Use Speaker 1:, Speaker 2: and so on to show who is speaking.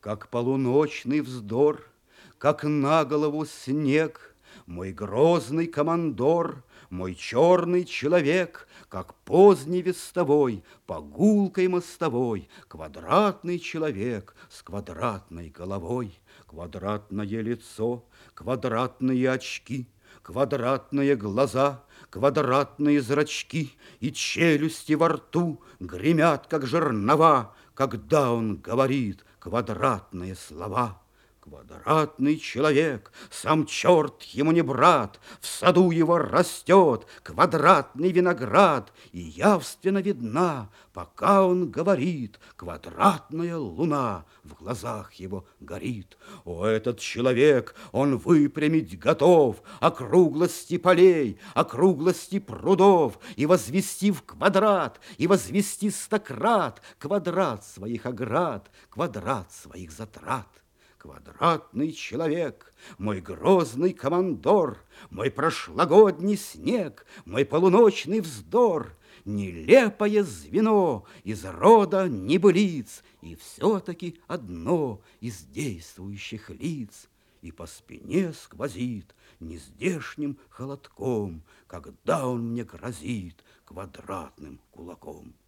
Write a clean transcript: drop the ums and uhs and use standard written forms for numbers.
Speaker 1: Как полуночный вздор, как на голову снег, мой грозный командор, мой черный человек, как поздний вестовой по гулкой мостовой, квадратный человек с квадратной головой, квадратное лицо, квадратные очки, квадратные глаза, квадратные зрачки и челюсти во рту гремят, как жернова, когда он говорит квадратные слова. Квадратный человек, сам черт ему не брат, в саду его растет квадратный виноград, и явственно видна, пока он говорит, квадратная луна в глазах его горит. О, этот человек, он выпрямить готов округлости полей, округлости прудов, и возвести в квадрат, и возвести стократ квадрат своих оград, квадрат своих затрат. Квадратный человек, мой грозный командор, мой прошлогодний снег, мой полуночный вздор, нелепое звено из рода небылиц, и все-таки одно из действующих лиц. И по спине сквозит нездешним холодком, когда он мне грозит квадратным кулаком.